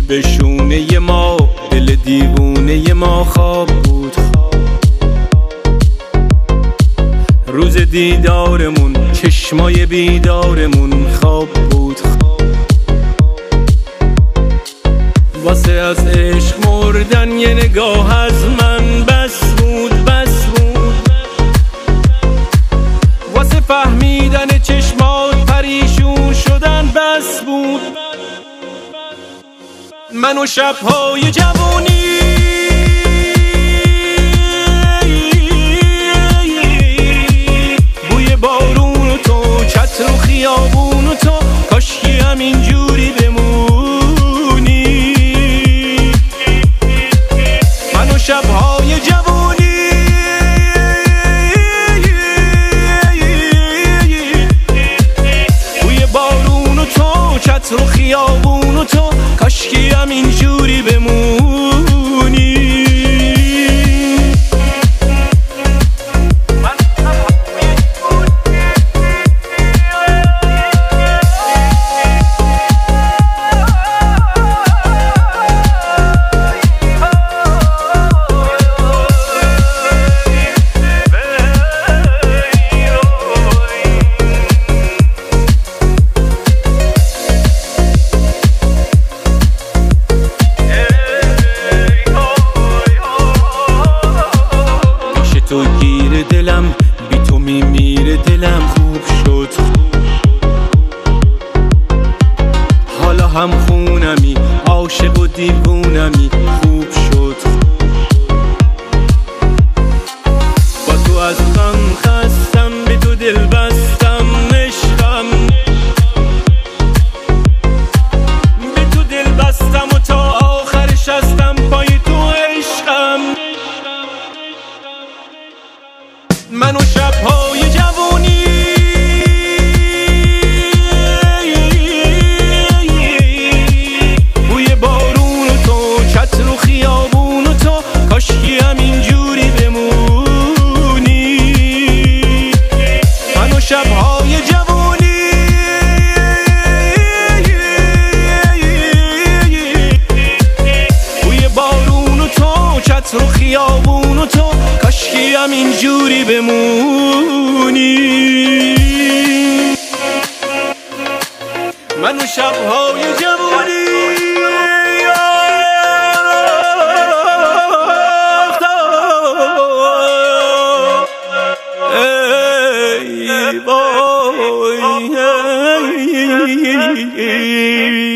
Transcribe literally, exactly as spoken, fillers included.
به شونه ما دل دیوونه ما خواب بود. روز دیدارمون چشمای بیدارمون خواب بود. واسه از عشق مردن یه نگاه از من بس بود بس بود. واسه فهمیدن چشمات پریشون شدن بس بود. من و شب‌های جوانی بوی بارون و تو، چتر و خیابون و تو، کاشکی همینجوری بمونی. من و شب‌های جوانی بوی بارون و تو، چتر و خیابون و تو، کاشکی همینجوری بمونی. تو گیر دلم، بی تو میمیره دلم. خوب شد حالا هم خونمی، عاشق و دیوونمی. خوب شد با تو از غم خستم، به تو دل بستم عشقم. به تو دل بستم و تا آخرش هستم پای تو عشقم. من و شب‌های جوانی بوی بارون و تو، چتر و خیابون و تو، کاشکی همینجوری بمونی. من و شب‌های جوانی بوی بارون و تو، چتر و خیابون و تو، کاشکی همینجوری بمونی. من و شب‌های جوانی ای وای